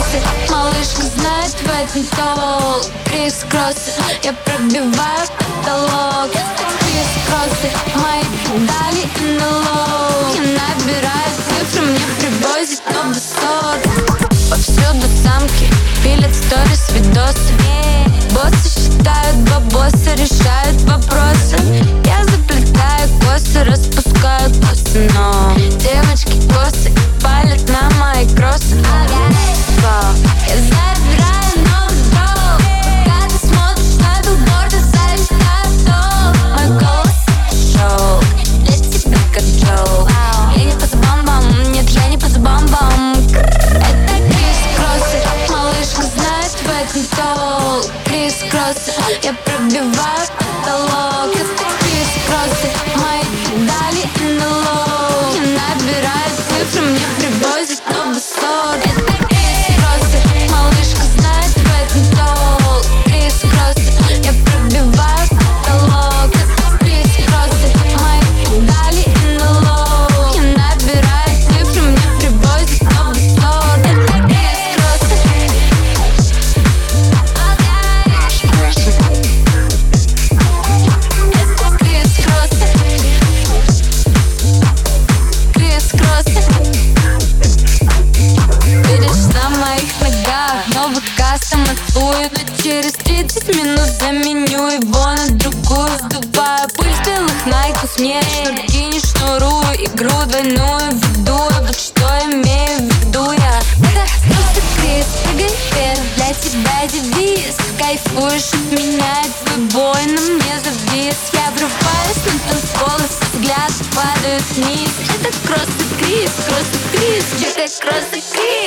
кроссы, малышка знает в этом толк. Крисс-кроссы, я пробиваю потолок. Крисс-кроссы, мои педали in the low. Я набираю цифры, мне привозят топ высот. Повсюду самки пилят сторис, видосы. Боссы считают бабосы, решают вопросы. Я заплетаю косы, распускаю косы, но девочки косы палят на мои кроссы. Я забираю новый дом. Когда ты смотришь на билборды, залетаю в топ. Мой голос шоу, для тебя как джоу. Я не по забамбам, нет, я не по забамбам. Это крисс-кроссы, малышка знает в этом толк. Крисс-кроссы, я пробиваю потолок. Это крисс-кроссы, мои педали in the low. Я набираю цифры, мне привозят топ высот. Это крисс-кроссы, малышка знает в этом толк. Крисс-кроссы, я пробиваю потолок. Это крисс-кроссы, мои педали in the low. Я набираю цифры, мне привозят топ высот. Это крисс-кроссы. Крисс-кроссы. Видишь, на моих ногах новый кастом отплывет. Но через 30 минут заменю его на другую. Сдуваю пыль с белых найков, не шнурки, не шнурую. Игру двойную веду, вот что имею в виду я. Это просто крисс, прыгай вверх, для тебя девиз. Кайфуешь от меня, и твой бой на мне завис. Я врываюсь на танцпол, и взгляд падает вниз. Это кросс и крисс, чекай кросс и крисс.